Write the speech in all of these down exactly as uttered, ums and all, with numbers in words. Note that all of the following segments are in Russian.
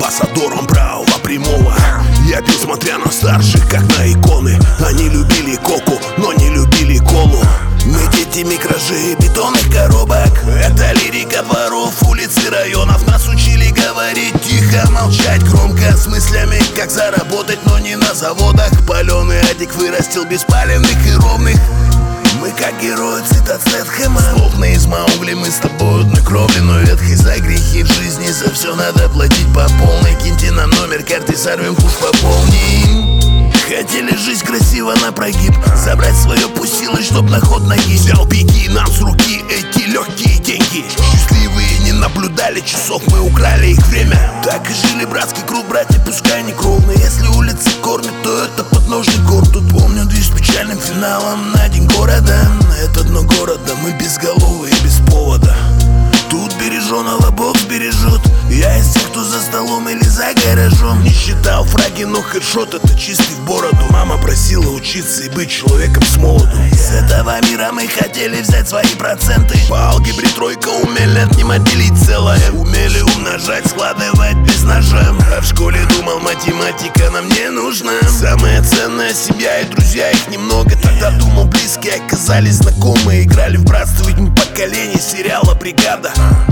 амбассадором правого прямого. Я пил, смотря на старших, как на иконы. Они любили коку, но не любили колу. Мы дети микражей и бетонных коробок. Это лирика дворов, улиц и районов. Нас учили говорить тихо, молчать громко, с мыслями, как заработать, но не на заводах. Паленый адик вырастил беспаленных и ровных. Мы как герои цитат Стэтхэма. Словно из Маугли мы с тобой одной кровли, но ветхой. За грехи в жизни, за все надо платить по полной. Киньте нам номер карты, сорвем куш, пополним. Хотели жизнь красиво на прогиб, забрать свое пустилось, чтоб на ход ноги. Взял беги нам с руки эти легкие деньги. Счастливые не наблюдали часов, мы украли их время. Так и жили братский круг, братья, пускай не кровные. Если улицы кормят, то это подножный город. Тут помню дверь с печальным финалом на день города. Это дно города, мы безголовые, без повода. Тут береженого Бог бережет. Я из тех, кто за столом или за гаражом. Не считал фраги, но хедшот это чистый в бороду. Мама просила учиться и быть человеком с молоду. С этого мира мы хотели взять свои проценты. По алгебре тройка умели отнимать, делить целое. Умели умножать, складывать без ножа. А в школе думал, математика нам не нужна. Самая ценная семья и друзья, их немного. Тогда думал, близкие оказались знакомые. Играли в братство, ведь мы поколение сериала «Бригада».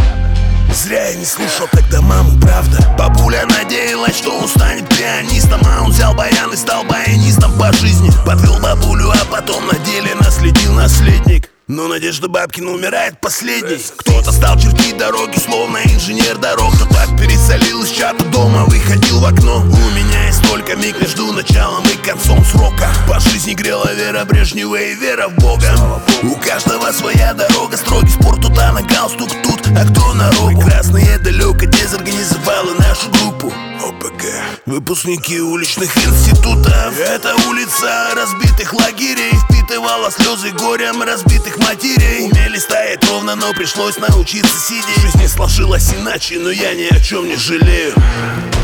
Зря я не слушал тогда маму, правда. Бабуля надеялась, что он станет пианистом, а он взял баян и стал баянистом по жизни. Подвел бабулю, а потом на деле наследил наследник. Но Надежда Бабкина умирает последней. Кто-то стал чертить дороги, словно инженер дорог. Кто-то пересолил из чата дома, выходил в окно. У меня есть только миг между началом и концом срока. По жизни грела вера Брежнева и вера в Бога. У каждого своя дорога, строгий спорт тут, а на галстук тут. А кто на рогу? Прекрасные далеко дезорганизовала нашу группу. ОПГ. Выпускники уличных институтов. Это улица разбитых лагерей. Впитывала слезы горем разбитых матерей. Умели стоять ровно, но пришлось научиться сидеть. Жизнь не сложилась иначе, но я ни о чем не жалею.